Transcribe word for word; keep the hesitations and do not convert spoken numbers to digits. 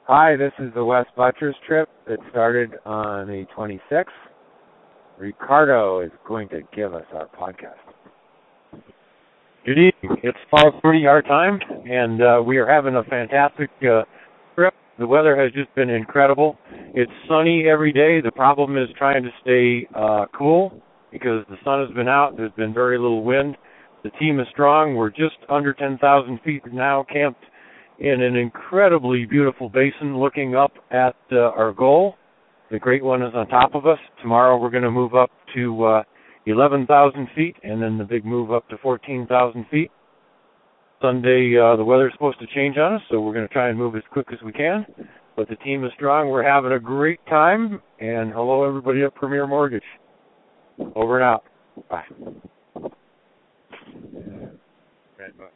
Hi, this is the West Butchers trip that started on the twenty-sixth. Ricardo is going to give us our podcast. Good evening. It's five thirty our time, and uh, we are having a fantastic uh, trip. The weather has just been incredible. It's sunny every day. The problem is trying to stay uh, cool because the sun has been out. There's been very little wind. The team is strong. We're just under ten thousand feet now, camped in an incredibly beautiful basin looking up at uh, our goal. The Great One is on top of us. Tomorrow we're going to move up to uh, eleven thousand feet, and then the big move up to fourteen thousand feet. Sunday, uh, the weather's supposed to change on us, so we're going to try and move as quick as we can. But the team is strong. We're having a great time. And hello, everybody at Premier Mortgage. Over and out. Bye. Right, bye.